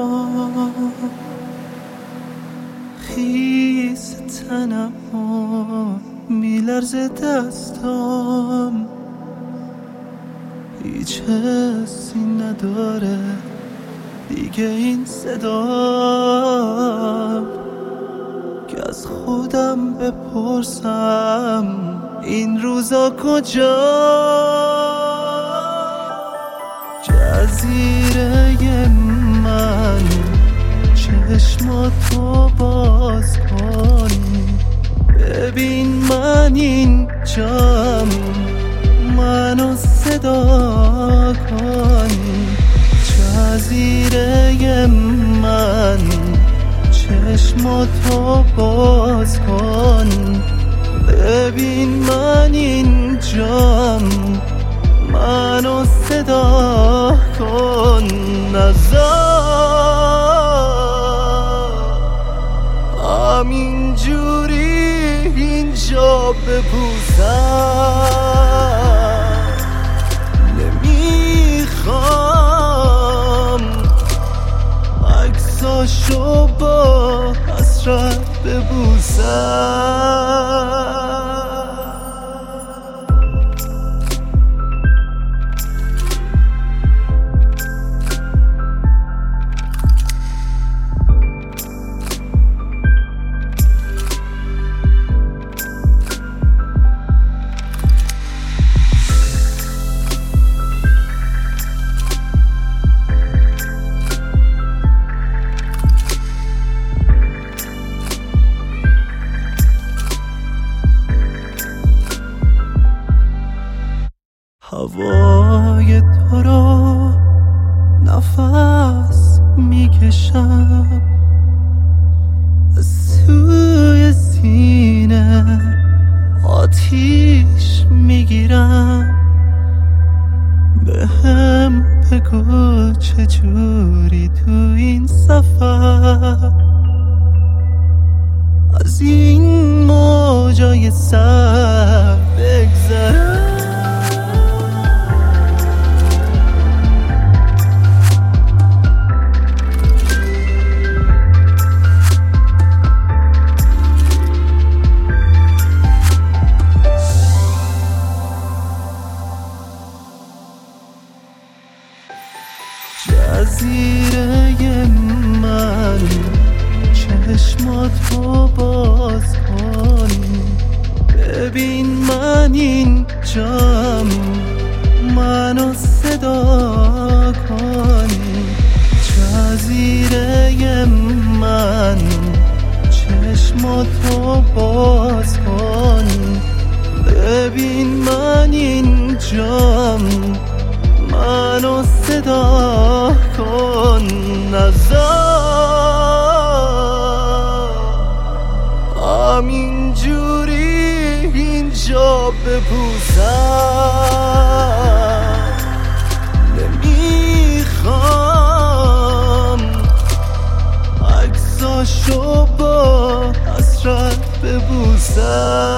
خیس تنم میلرزه دستام، هیچ حسی نداره دیگه این صدا، که از خودم بپرسم این روزا کجا. جزیره من چشماتو باز کنی، ببین من اینجام، منو صدا کنی. جزیره من چشماتو باز کن، ببین من اینجام، منو صدا کن. نذار همینجوری اینجا بپوسم، نمیخوام عکساشو با حسرت ببوسم. هوای تو رو نفس میکشم، از توی سینه آتیش میگیرم. بهم بگو چجوری تو این سفر از این موجای سر بگذرم. جزیره من چشماتو باز کن، ببین من اینجام، منو صدا کن. جزیره من چشماتو باز کن، ببین من اینجام، منو صدا کن. نذار همینجوری اینجا بپوسم، نمیخوام عکساشو با حسرت ببوسم.